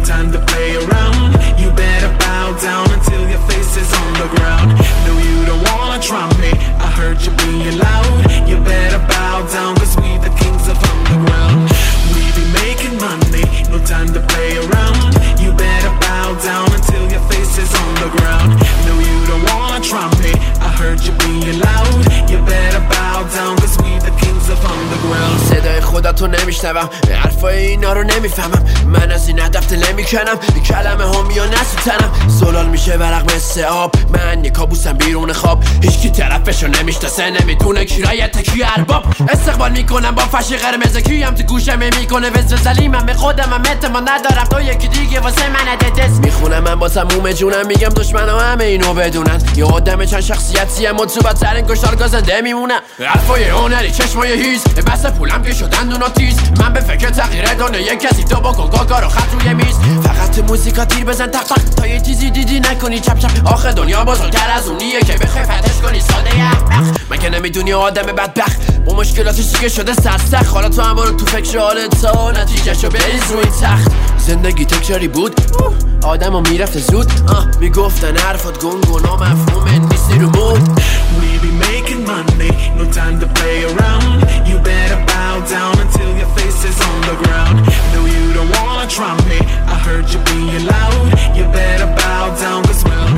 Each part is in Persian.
time to play around. You better bow down until your face is on the ground. No, you don't wanna trump me, I heard you being loud. You better bow down, cause we the kings of underground. We be making money, no time to play around. You better bow down until your face is on the ground. No, you don't wanna trump me, I heard you being loud. You better bow down, cause we the kings of underground. صدای خدا تو نمیشنوم، حرفای اینا رو نمیفهمم. من از این هدف دل نمیکنم، کلمه هم یا نسوتنم. زلال میشه ورق مثل آب، من یه کابوسم بیرون خواب. هیچکی طرفشو نمیشناسه، نمیدونه کی رایت کی ارباب. استقبال میکنم با فشی قرمز، کیم تو گوشم میکنه وزوزلی. من به خودم هم اعتماد ندارم، تو یکی دیگه واسه من دست میخونم. من با تموم جونم میگم دشمنام همه اینو بدونن. یه آدم چند شخصیتی هم مطلوبت ترین کشتار گازنده میمونم. حرفای هنری چشمای هیز، بس پولم که شدن دونا تیز. من به فکر تغییر دنیا کسی تو بکن کاکارو خط روی میز. فقط موزیکا تیر بزن تق تق تا یه چیزی دیدی نکنی چپ چپ. آخه دنیا بزرگتر از اونیه که بخوای فتش کنی ساده احمق. من که نمیدونی آدم بدبخت با مشکلاتش دیگه شده سخت. حالا تو هم برو تو فکر حالت تا نتیجهشو بریز روی تخت. زندگی تکراری بود، آدمو میرفته زود. میگفتن حرفات گنگونا مفهومه نیستی رو بود. We be making money, no time to play around. You better bow down until your face is on the ground. No, you don't wanna trump me, I heard you being loud. You better bow down, cause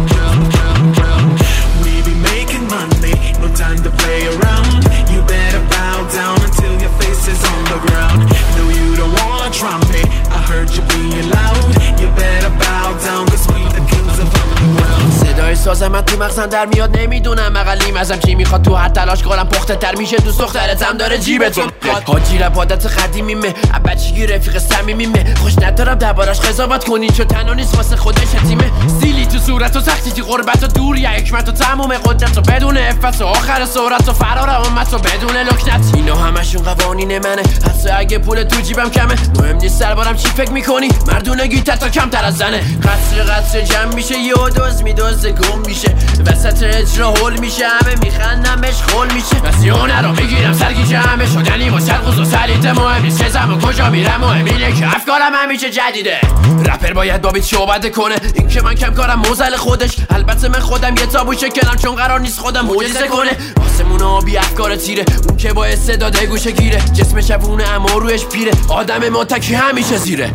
we be making money, no time to play around. You better bow down until your face is on the ground. No, you don't wanna trump me, I heard you being loud. You better bow down, cause we the kings of underground. صدای سازم تو مغزم در میاد، نمیدونم اقلیم ازم چی میخواد. تو هر تلاش کنم پخته تر میشه، دوست دخترتم داره جیبتون. حاجی رپ عادت قدیمیمه، بچگی رفیق صمیمیمه. خوش ندارم دربارش قضاوت کنین چون تنها نیست واسه خودش تیمه. سیلی تو صورت و سختی تو غربت و دور، یا حکمت و تموم قدرت و بدون عفت و آخر سرعت و فرار امت و بدون لکنت. اینا همشون قوانین منه، حتی اگه پول تو جیبم کمه. مهم نیست سربارم چی فکر میکنی، مردونگی تا کمتر از زنه. قصر جمع میشه، یه دوز میدوزه گم میشه. وسط اجرا هول میشه، همه میخندم بهش خول میشه. وسیونه رو میگیرم سرگیجه همه شدنی با شرق و سلیت. مهم نیست چه زمان کجا میرم، مهم اینه که افکارم همیشه جدیده. رپر باید با بیت صحبت کنه، این که من کم کارم موزل خودش. البته من خودم یه تابو شکنم چون قرار نیست خودم معجزه کنه. آسمون آبی افکار تیره، اون که با استعداد گوشه گیره. جسم شبونه اما روش پیره، آدم متکی همیشه زیره.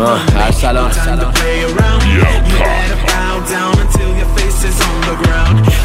سلام. You better bow down until your face is on the ground.